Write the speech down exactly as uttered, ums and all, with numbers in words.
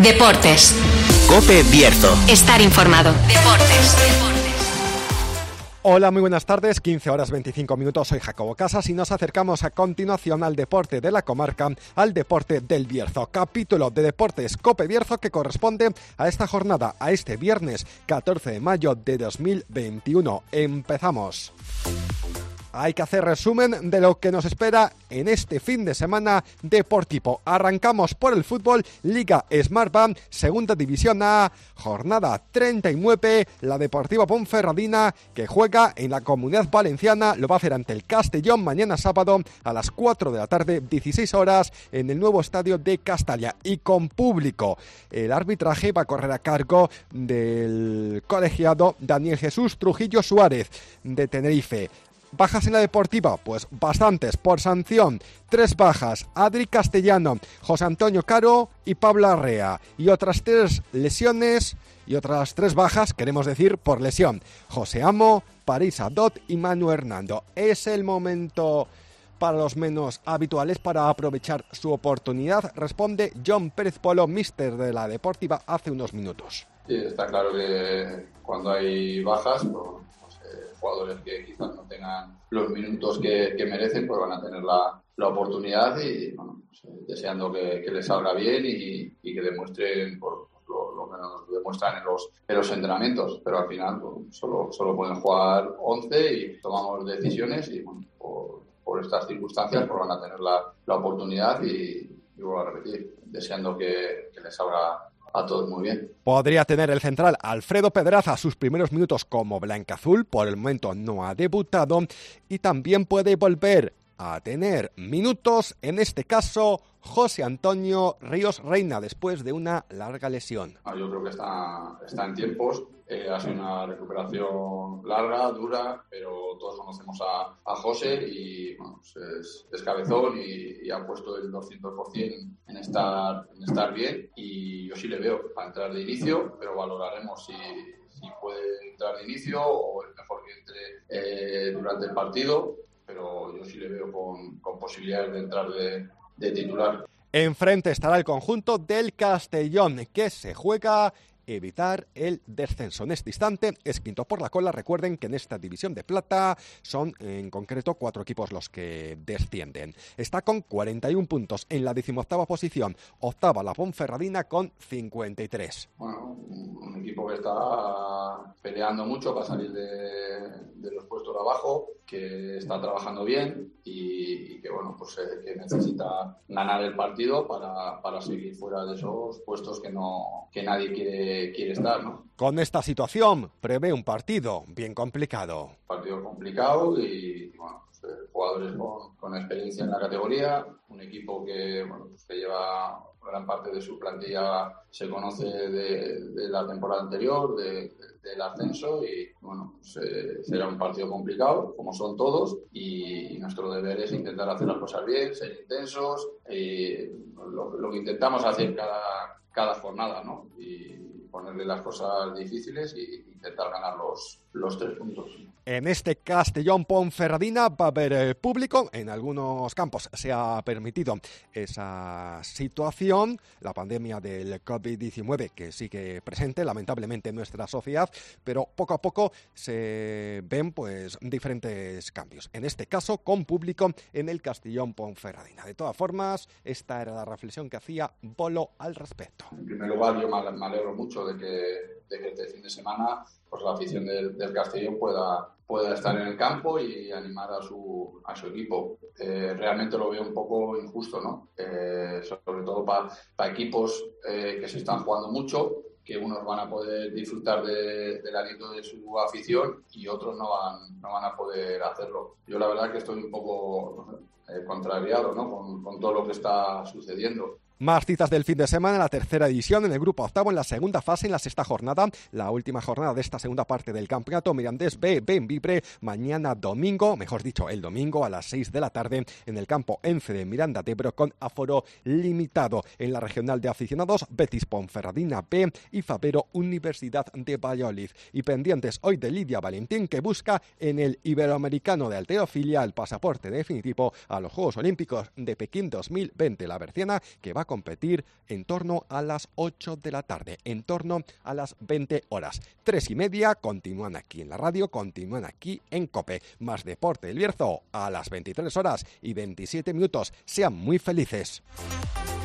Deportes. COPE Bierzo. Estar informado. Deportes. Deportes. Hola, muy buenas tardes, quince horas veinticinco minutos, soy Jacobo Casas y nos acercamos a continuación al deporte de la comarca, al deporte del Bierzo. Capítulo de Deportes COPE Bierzo que corresponde a esta jornada, a este viernes catorce de mayo de dos mil veintiuno. Empezamos. Hay que hacer resumen de lo que nos espera en este fin de semana deportivo. Arrancamos por el fútbol, Liga Smartbank, Segunda División A, jornada treinta y nueve, la Deportiva Ponferradina, que juega en la Comunidad Valenciana, lo va a hacer ante el Castellón mañana sábado a las cuatro de la tarde, dieciséis horas, en el nuevo estadio de Castalia y con público. El arbitraje va a correr a cargo del colegiado Daniel Jesús Trujillo Suárez, de Tenerife. ¿Bajas en la Deportiva? Pues bastantes, por sanción. Tres bajas, Adri Castellano, José Antonio Caro y Pablo Arrea. Y otras tres lesiones y otras tres bajas, queremos decir, por lesión. José Amo, París Adot y Manu Hernando. Es el momento para los menos habituales para aprovechar su oportunidad, responde John Pérez Polo, míster de la Deportiva, hace unos minutos. Sí, está claro que cuando hay bajas, pues, jugadores que quizás no tengan los minutos que, que merecen, pues van a tener la, la oportunidad y bueno, pues, deseando que, que les salga bien y, y que demuestren por, lo, lo que nos demuestran en los, en los entrenamientos, pero al final pues, solo, solo pueden jugar once y tomamos decisiones y bueno, por, por estas circunstancias pues van a tener la, la oportunidad y, y vuelvo a repetir, deseando que, que les salga a todos muy bien. Podría tener el central Alfredo Pedraza sus primeros minutos como blancaazul, por el momento no ha debutado, y también puede volver a tener minutos, en este caso, José Antonio Ríos Reina, después de una larga lesión. Yo creo que está, está en tiempos, eh, ha sido una recuperación larga, dura, pero todos conocemos a, a José y bueno, pues es, es cabezón y, y ha puesto el doscientos por ciento en estar, en estar bien y yo sí le veo para entrar de inicio, pero valoraremos si, si puede entrar de inicio o es mejor que entre eh, durante el partido, pero yo sí le veo con, con posibilidades de entrar de, de titular. Enfrente estará el conjunto del Castellón, que se juega evitar el descenso. En este instante es quinto por la cola. Recuerden que en esta división de plata son en concreto cuatro equipos los que descienden. Está con cuarenta y un puntos en la decimoctava posición. Octava la Ponferradina con cincuenta y tres. Bueno, un equipo que está peleando mucho para salir de, de los puestos de abajo, que está trabajando bien y, y que bueno, pues eh, que necesita ganar el partido para, para seguir fuera de esos puestos que no que nadie quiere quiere estar, ¿no? Con esta situación prevé un partido bien complicado. Partido complicado y, y bueno, pues, eh, jugadores con, con experiencia en la categoría, un equipo que bueno, pues, que lleva gran parte de su plantilla se conoce de, de la temporada anterior, de, de, del ascenso y bueno, pues, eh, será un partido complicado, como son todos, y, y nuestro deber es intentar hacer las cosas bien, ser intensos, y lo, lo que intentamos hacer cada, cada jornada, ¿no? Y ponerle las cosas difíciles e intentar ganar los, los tres puntos. En este Castellón Ponferradina va a haber eh, público. En algunos campos se ha permitido esa situación. La pandemia del covid diecinueve que sigue presente lamentablemente en nuestra sociedad, pero poco a poco se ven pues diferentes cambios. En este caso con público en el Castellón Ponferradina. De todas formas, esta era la reflexión que hacía Bolo al respecto. En primer lugar, yo me alegro mucho de que, de que este fin de semana pues la afición del, del Castellón pueda, pueda estar en el campo y animar a su, a su equipo. Eh, realmente lo veo un poco injusto, ¿no? Eh, sobre todo para pa equipos eh, que se están jugando mucho, que unos van a poder disfrutar de, del aliento de su afición y otros no van, no van a poder hacerlo. Yo la verdad que estoy un poco eh, contrariado, ¿no? Con, con todo lo que está sucediendo. Más citas del fin de semana, la tercera edición en el grupo octavo, en la segunda fase, en la sexta jornada, la última jornada de esta segunda parte del campeonato. Mirandés B, Bembibre, mañana domingo, mejor dicho, el domingo a las seis de la tarde, en el campo Ence de Miranda de Ebro, con aforo limitado. En la regional de aficionados, Betis Ponferradina B y Fabero Universidad de Valladolid. Y pendientes hoy de Lidia Valentín, que busca en el Iberoamericano de halterofilia el pasaporte definitivo a los Juegos Olímpicos de Pekín dos mil veinte. La berciana, que va a competir en torno a las ocho de la tarde, en torno a las veinte horas. Tres y media continúan aquí en la radio, continúan aquí en COPE. Más Deporte del Bierzo a las veintitrés horas y veintisiete minutos. Sean muy felices.